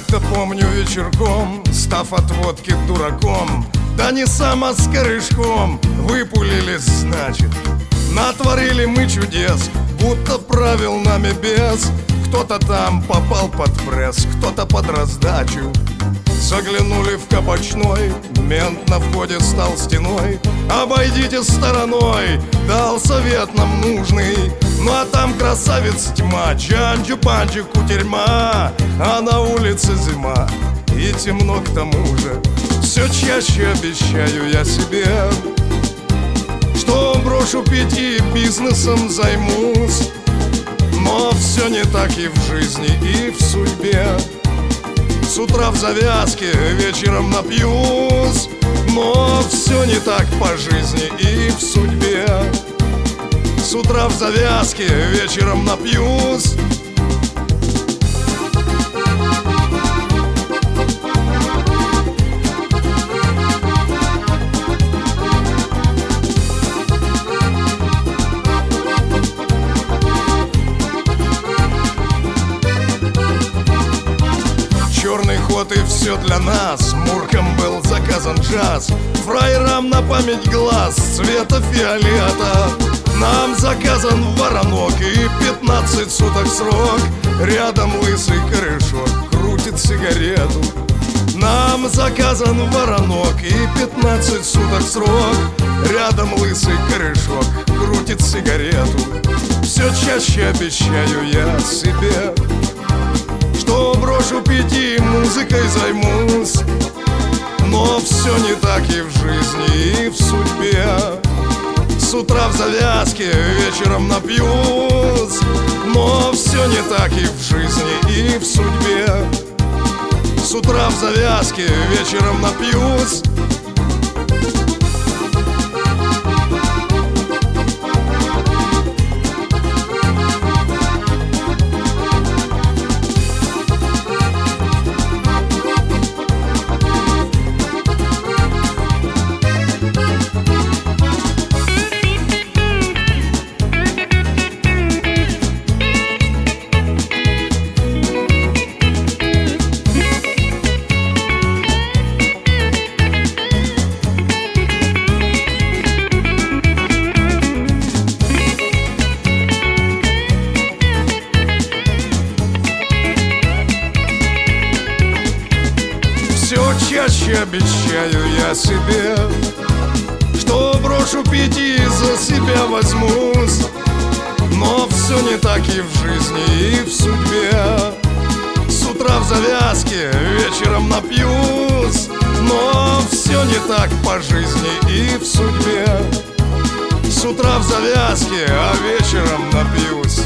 Как-то помню вечерком, став от водки дураком, да не сам, а с корешком, выпулились, значит. Натворили мы чудес, будто правил нами бес. Кто-то там попал под пресс, кто-то под раздачу. Заглянули в кабачной, мент на входе стал стеной. Обойдите стороной, дал совет нам нужный. Ну а там красавец тьма, джанджу-панджу кутерьма, а на улице зима и темно к тому же. Все чаще обещаю я себе, что брошу пить и бизнесом займусь. Но все не так и в жизни, и в судьбе. С утра в завязке, вечером напьюсь. Но все не так по жизни и в судьбе. С утра в завязке, вечером напьюсь. Черный ход и все для нас. Муркам был заказан джаз, фраерам на память глаз цвета фиолета. Нам заказан воронок и 15 суток срок. Рядом лысый корешок крутит сигарету. Нам заказан воронок и 15 суток срок. Рядом лысый корешок крутит сигарету. Все чаще обещаю я себе, что брошу пить и музыкой займусь. Но все не так и в жизни, и в судьбе. С утра в завязке, вечером напьюсь. Но все не так и в жизни, и в судьбе. С утра в завязке, вечером напьюсь. Чаще обещаю я себе, что брошу пить и за себя возьмусь. Но все не так и в жизни, и в судьбе. С утра в завязке, вечером напьюсь. Но все не так по жизни и в судьбе. С утра в завязке, а вечером напьюсь.